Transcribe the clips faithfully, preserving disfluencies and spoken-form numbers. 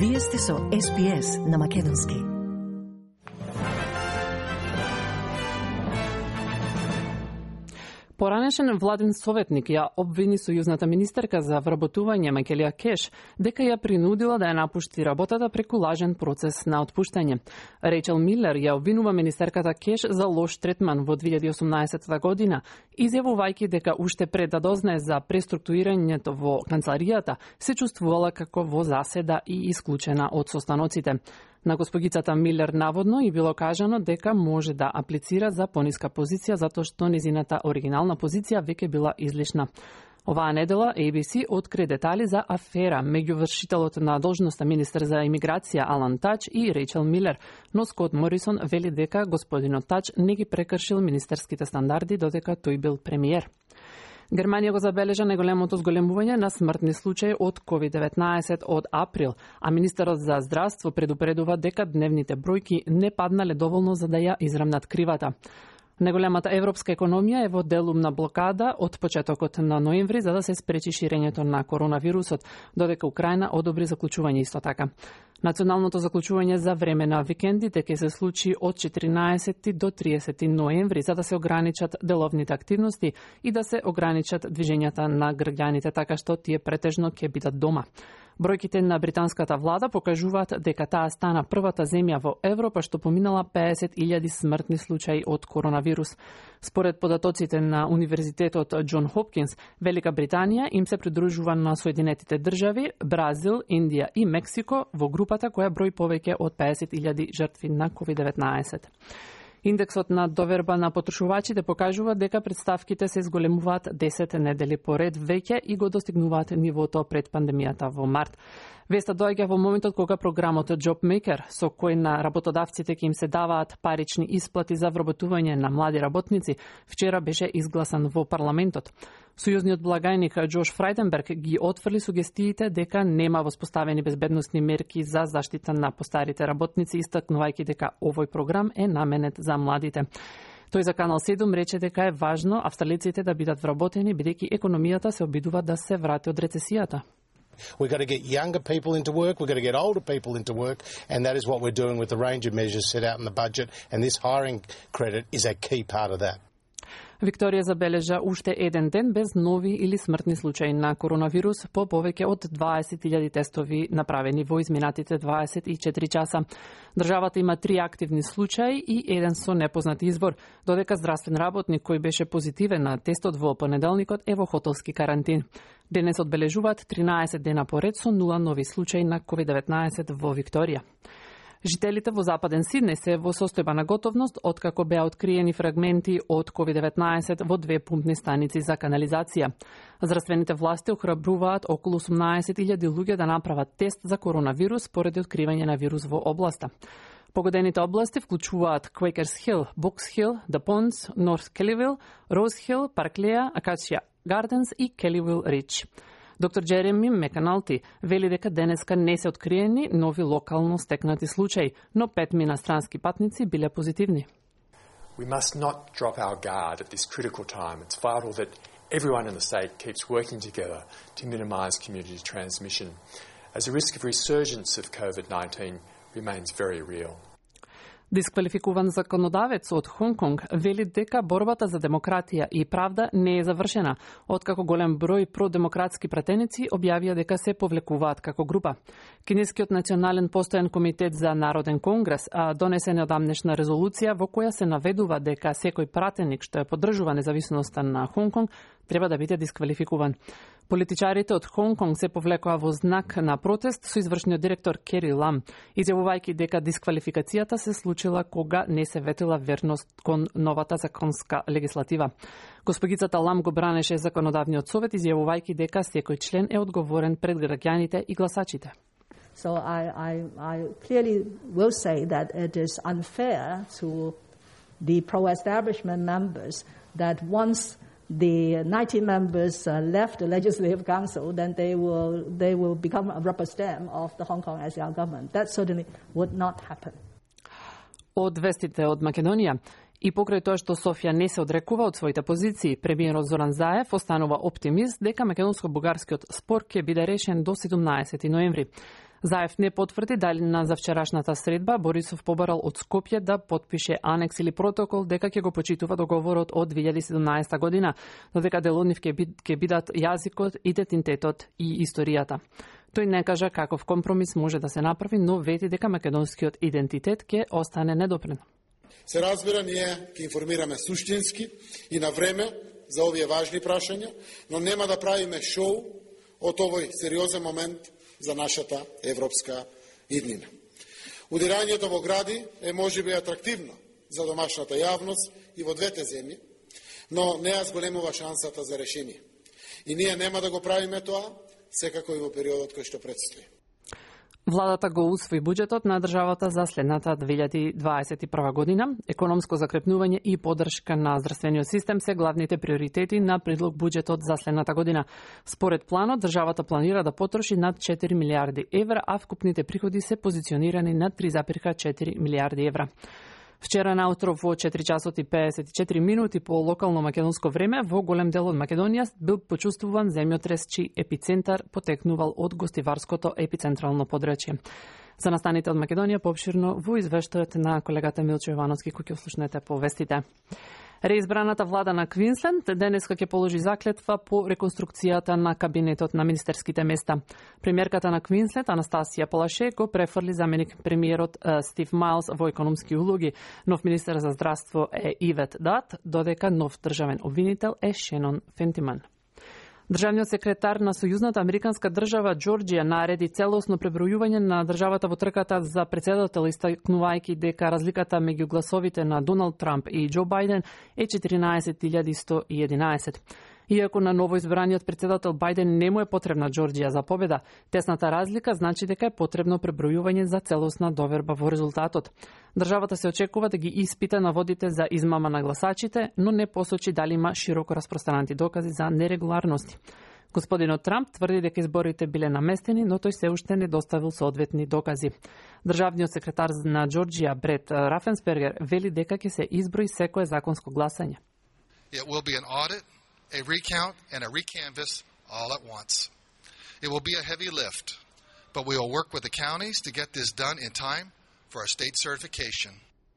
Вие сте со Ес Би Ес на Македонски. Поранешен владен советник ја обвини сојузната министерка за вработување Макелија Кеш дека ја принудила да ја напушти работата преку лажен процес на отпуштање. Рейчел Милер ја обвинува министерката Кеш за лош третман во две илјади и осумнаесета година, изјавувајќи дека уште пред да дознае за преструктурирањето во канцеларијата, се чувствувала како во заседа и исклучена од состаноците. На госпогицата Милер наводно и било кажано дека може да аплицира за пониска позиција затоа што незината оригинална позиција веќе била излишна. Оваа недела Ей Би Си откри детали за афера меѓу вршителот на должноста министер за имиграција Алан Тач и Рейчел Милер, но Скот Морисон вели дека господинот Тач не ги прекршил министерските стандарди додека тој бил премиер. Германија го забележа најголемото зголемување на смртни случаи од ковид деветнаесет од април, а министерот за здравство предупредува дека дневните бројки не паднале доволно за да ја израмнат кривата. Најголемата европска економија е во делумна блокада од почетокот на ноември за да се спречи ширењето на коронавирусот, додека Украина одобри заклучување исто така. Националното заклучување за време на викендите ќе се случи од четиринаесети до триесети ноември за да се ограничат деловните активности и да се ограничат движењата на граѓаните така што тие претежно ќе бидат дома. Бројките на британската влада покажуваат дека таа стана првата земја во Европа што поминала педесет илјади смртни случаи од коронавирус. Според податоците на Универзитетот Џон Хопкинс, Велика Британија им се придружува на Соединетите држави, Бразил, Индија и Мексико во групата која брои повеќе од педесет илјади жртви на ковид деветнаесет. Индексот на доверба на потрошувачите покажува дека представките се зголемуваат десет недели поред веќе и го достигнуваат нивото пред пандемијата во март. Веста доаѓа во моментот кога програмот JobMaker, со кој на работодавците ќе им се даваат парични исплати за вработување на млади работници, вчера беше изгласан во парламентот. Сојузниот благајник Џош Фрајденберг ги отфрли сугестиите дека нема воспоставени безбедносни мерки за заштита на постарите работници, истакнувајќи дека овој програм е наменет за младите. Тој за Канал седум рече дека е важно австралиците да бидат вработени, бидејќи економијата се обидува да се врати од рецесијата. We've got to get younger people into work, we've got to get older people into work, and that is what we're doing with the range of measures set out in the budget, and this hiring credit is a key part of that. Викторија забележа уште еден ден без нови или смртни случаи на коронавирус по повеќе од дваесет илјади тестови направени во изминатите дваесет и четири часа. Државата има три активни случаи и еден со непознат извор, додека здравствен работник кој беше позитивен на тестот во понеделникот е во хотелски карантин. Денес одбележуваат тринаесет дена поред со нула нови случаи на ковид деветнаесет во Викторија. Жителите во Западен Сиднеј се во состојба на готовност откако беа откриени фрагменти од ковид деветнаесет во две пумпни станици за канализација. Здравствените власти охрабруваат околу осумнаесет илјади луѓе да направат тест за коронавирус поради откривање на вирус во областа. Погодените области вклучуваат Quakers Hill, Box Hill, The Ponds, North Kellyville, Rose Hill, Parklea, Acacia Gardens и Kellyville Ridge. Доктор Джереми Меканалти вели дека денеска не се откриени нови локално стекнати случаи, но пет минастрански патници биле позитивни. We must not drop our guard at this critical time. It's vital that everyone in the state keeps working together to minimise community transmission, as the risk of resurgence of COVID nineteen remains very real. Дисквалификуван законодавец од Хонг Конг вели дека борбата за демократија и правда не е завршена, откако голем број продемократски пратеници објавија дека се повлекуваат како група. Кинескиот национален постојан комитет за народен конгрес а донесе неодамнешна резолуција во која се наведува дека секој пратеник што ја поддржува независноста на Хонг Конг треба да биде дисквалификуван. Политичарите од Хонг Конг се повлекоа во знак на протест со извршниот директор Кери Лам, изјавувајќи дека дисквалификацијата се случила кога не се ветила верност кон новата законска легислатива. Госпогицата Лам го бранеше законодавниот совет, изјавувајќи дека секој член е одговорен пред граѓаните и гласачите. So I, I, I clearly will say that it is unfair to the pro-establishment members that once the ninety members uh, left the Legislative Council, then they will they will become a rubber stamp of the Hong Kong S A R government. That certainly would not happen. Од вестите од Македонија и покрај тоа што Софија не се одрекува од своите позиции, премиерот Зоран Заев останува оптимист дека македонско-бугарскиот спор ќе биде решен до седумнаесети ноември. Заев не потврди дали на завчерашната средба Борисов побарал од Скопје да потпише анекс или протокол дека ќе го почитува договорот од две илјади и седумнаесета година, додека дел од нив ќе бидат јазикот, идентитетот и историјата. Тој не кажа каков компромис може да се направи, но вети дека македонскиот идентитет ќе остане недопрен. Се разбира, ние ќе информираме суштински и на време за овие важни прашања, но нема да правиме шоу од овој сериозен момент за нашата европска иднина. Удирањето во гради е можеби атрактивно за домашната јавност и во двете земји, но не ја зголемува шансата за решение. И ние нема да го правиме тоа, секако и во периодот кој што предстои. Владата го усвои буџетот на државата за следната две илјади дваесет и прва година. Економско закрепнување и поддршка на здравствениот систем се главните приоритети на предлог буџетот за следната година. Според планот, државата планира да потроши над четири милиарди евра, а вкупните приходи се позиционирани на три зарез четири милиарди евра. Вчера наутро во четири часот и пеесет и четири минути по локално македонско време во голем дел од Македонија бил почувствуван земјотрес чиј епицентар потекнувал од гостиварското епицентрално подрачје. За настаните од Македонија поопширно во извештајот на колегата Милчо Јовановски кој ќе слушнете по вестите. Реизбраната влада на Квинсленд денеска ќе положи заклетва по реконструкцијата на кабинетот на министерските места. Премиерката на Квинсленд Анастасија Палаше го префрли заменик премиерот Стив Майлс во економски улоги. Нов министер за здравство е Ивет Дат, додека нов државен обвинител е Шенон Фентиман. Државниот секретар на Сојузната американска држава Џорџија нареди целосно пребројување на државата во трката за председател, истакнувајќи дека разликата меѓу гласовите на Доналд Трамп и Џо Бајден е четиринаесет илјади сто и единаесет. Иако на новоизбраниот председател Бајден не му е потребна Џорџија за победа, тесната разлика значи дека е потребно пребројување за целосна доверба во резултатот. Државата се очекува да ги испита наводите за измама на гласачите, но не посочи дали има широко распространати докази за нерегуларности. Господинот Трамп тврди дека изборите биле наместени, но тој се уште не доставил соодветни докази. Државниот секретар на Џорџија Брет Рафенсбергер вели дека ќе се изброи секое законско гласање. It will be an audit, a recount and a recanvass all at once. It will be a heavy lift, but we will work with the counties to get this done in time for our state certification.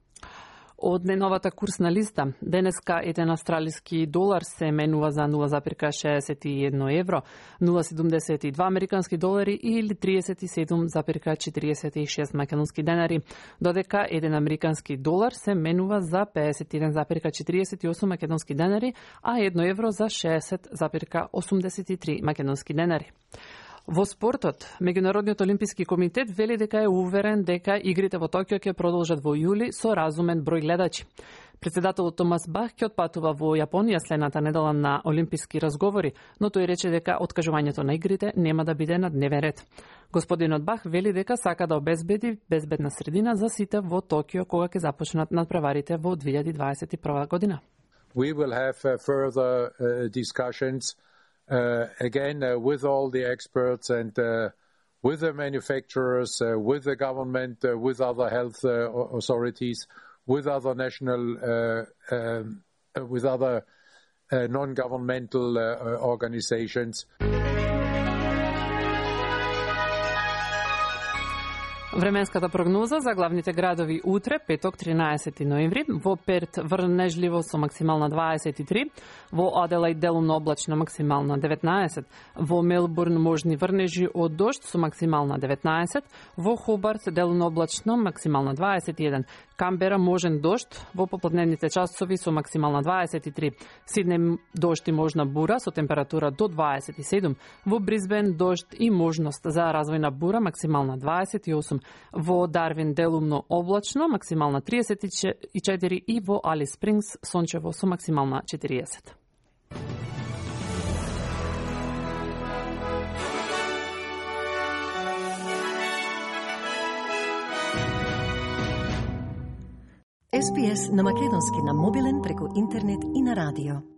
Од неновата курсна листа, денеска еден австралиски долар се менува за нула зарез шеесет и едно евро, нула зарез седумдесет и два американски долари или триесет и седум зарез четириесет и шест македонски денари, додека еден американски долар се менува за пеесет и еден зарез четириесет и осум македонски денари, а едно евро за шеесет зарез осумдесет и три македонски денари. Во спортот, Меѓународниот олимписки комитет вели дека е уверен дека игрите во Токио ќе продолжат во јули со разумен број гледачи. Председателот Томас Бах ќе отпатува во Јапонија следната недела на олимписки разговори, но тој рече дека откажувањето на игрите нема да биде на дневен ред. Господинот Бах вели дека сака да обезбеди безбедна средина за сите во Токио кога ќе започнат надпреварите во две илјади дваесет и прва година. We will have uh, further uh, discussions Uh, again, uh, with all the experts and uh, with the manufacturers, uh, with the government, uh, with other health uh, authorities, with other national, uh, um, uh, with other uh, non-governmental uh, organizations. Временската прогноза за главните градови утре, петок, тринаесети ноември, во Перт врнежливо со максимална дваесет и три, во Аделаид делумно облачно максимална деветнаесет, во Мелбурн можни врнежи од дожд со максимална деветнаесет, во Хобарт делумно облачно максимална дваесет и еден, Камбера можен дожд во попладневните часови со максимална дваесет и три, Сиднеј дожд и можна бура со температура до дваесет и седум, во Брисбен дожд и можност за развојна бура максимална дваесет и осум, во Дарвин делумно облачно максимална триесет и четири и во Алис Спрингс сончево со максимална четириесет. Ес Би Ес на македонски на мобилен преку интернет и на радио.